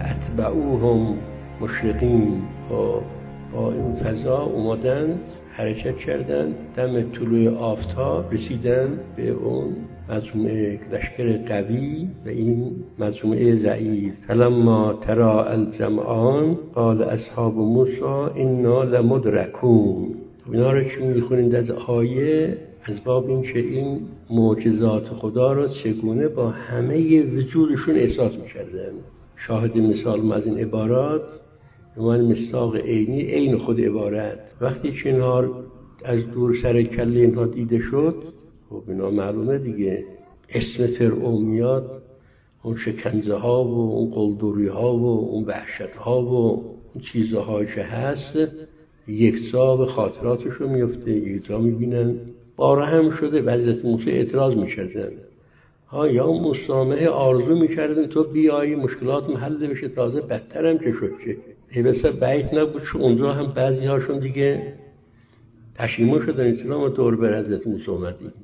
فاتبعوهم مشرقین. با این فضا اومدند حرکت کردند، دم طلوع آفتاب رسیدند به اون مجموعه لشکر قوی و این مجموعه ضعیف. فلما تراءى الجمعان قال اصحاب موسی انا لمدرکون. اینا رو که میخونید از آیه از باب این که این معجزات خدا رو چگونه با همه وجودشون احساس میکردن. شاهد مثال از این عبارات من مصداق عینی عین خود عبارت. وقتی که اینها از دور سر کله اینها دیده شد، خب اینا معلومه دیگه اسم فرعون میاد، اون شکنجه ها و اون قلدری ها و اون وحشت ها و اون چیزهایی که هست یک جا به خاطراتش رو میفته، یک جا میبینن. باره هم شده و حضرت موسی اعتراض میکردن، یا مسامحه آرزو میکردن تو بیایی مشکلات محل بشه، تازه بدتر هم که شد که بسه بعید نبود چون اونجا هم بعضی هاشون دیگه پشیمان شدن اسلام دور بر حضرت موسی اومدیم.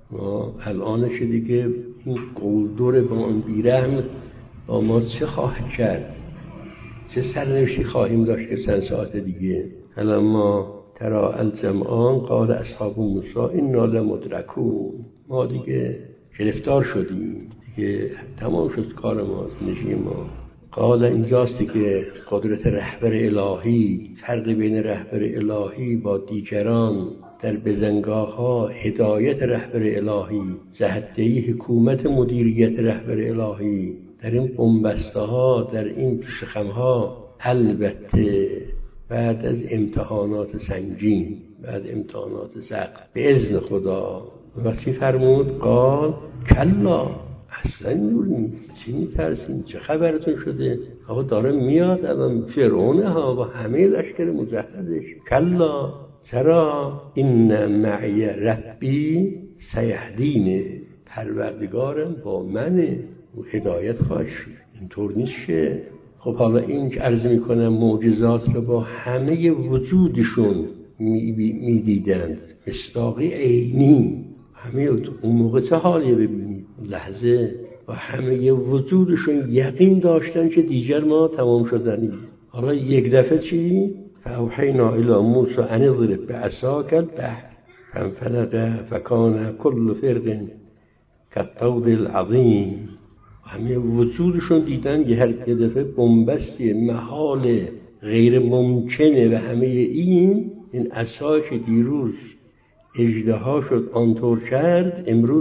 الانش دیگه این قلدر با اون بیرحم با ما چه خواهد کرد، چه سرنوشتی خواهیم داشت که چند ساعت دیگه. فلما تراءى الجمعان قال اصحاب موسی انا لمدرکون. ما دیگه گرفتار شدیم، دیگه تمام شد کار ما، زندگی ما. قال اینجاست که قدرت رهبر الهی، فرق بین رهبر الهی با دیگران در بزنگاه ها، هدایت رهبر الهی، جهت‌دهی حکومت مدیریت رهبر الهی در این بنبسته ها، در این شخم ها. البته بعد از امتحانات سنگین، بعد امتحانات سخت به اذن خدا. وقتی فرمود قال کلا، اصلا اینجور نیست، چی میترسین، چه خبرتون شده؟ آقا داره میاد الان فرعونه ها با همه لشکر مجهزش. کلا، چرا؟ این معی ربی سیهدینه، پروردگارم با منه و هدایت خواهد شد. اینطور نیست که خب حالا این که عرض میکنم معجزات رو با همه وجودشون میدیدند، مصداقی عینی، همه اون موقع چه حالیه ببینید، لحظه با همه وجودشون یقین داشتن که دیگر ما تمام شدنی. حالا یک دفعه چی؟ فاوحینا الی موسی ان اضرب بعصاک البحر فانفلق فکان کل فرق کالطود العظیم. همه وجودشون دیدن یه دفعه بنبستی محال غیر ممکنه و همه این عصا که دیروز اژدها شد آنطور کرد،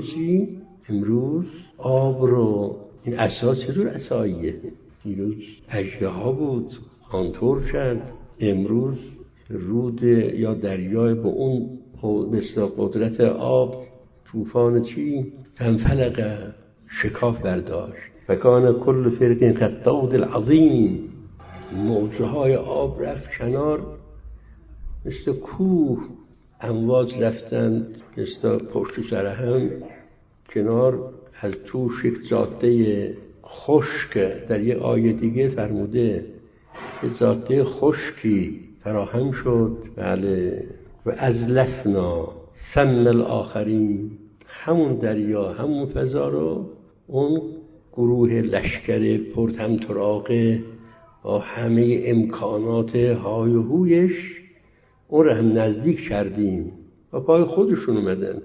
امروز آب رو، این عصا چطور عصاییه؟ دیروز اژدها بود آنطور کرد، امروز رود یا دریای با اون مثل قدرت آب طوفان چی؟ فانفلق، شکاف برداشت. فکان کل فرق کالطود العظیم، موجه های آب رفت کنار مثل کوه، امواج رفتند مثل پشت سر هم کنار. از توش یک جاده خشک، در یک آیه دیگه فرموده که جاده خشکی فراهم شد. بله. و ازلفنا ثم الاخرین، همون دریا، همون فضا رو اون گروه لشکر پرطمطراق با همه امکانات های و هویش اون رو هم نزدیک کردیم و پای خودشون اومدن.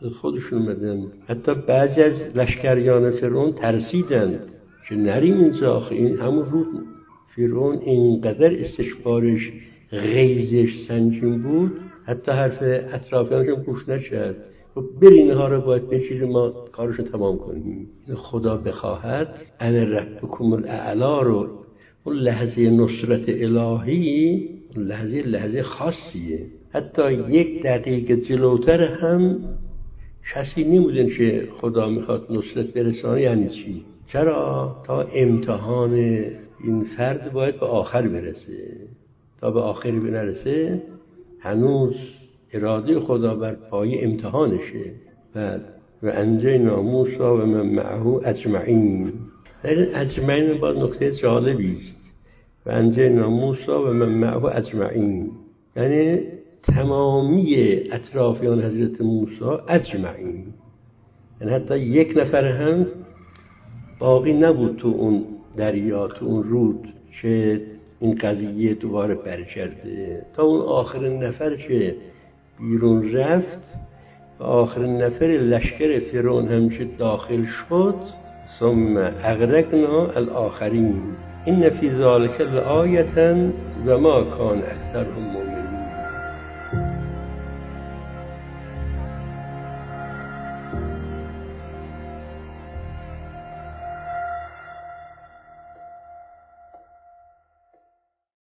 حتی بعضی از لشکریان فرعون ترسیدند که نریم اینجا، این همون رو فرعون اینقدر استشبارش غیظش سنگین بود حتی حرف اطرافیانشون گوش نشد. و برین ها رو باید بچیریم، ما کارشو تمام کنیم. خدا بخواهد انا ربکم الاعلی رو، اون لحظه نصرت الهی لحظه خاصیه. حتی یک دقیقه جلوتر هم کسی نمیدون که خدا میخواد نصرت برسانه. یعنی چی؟ چرا؟ تا امتحان این فرد باید به آخر برسه. تا به آخر نرسه هنوز اراده خدا بر پای امتحانشه. بعد و انجینا موسی و من معه اجمعین. در این اجمعین باید نکته جالبی است. و انجینا موسی و من معه اجمعین، یعنی تمامی اطرافیان حضرت موسی اجمعین، یعنی حتی یک نفر هم باقی نبود تو اون دریا، تو اون رود که این قضیه دوباره برگرده، تا اون آخرین نفر که بیرون رفت و آخرین نفر لشکر فرعون هم که داخل شد، ثم اغرقنا الاخرین ان فی ذلک لآیة و ما کان اکثرهم مؤمنین.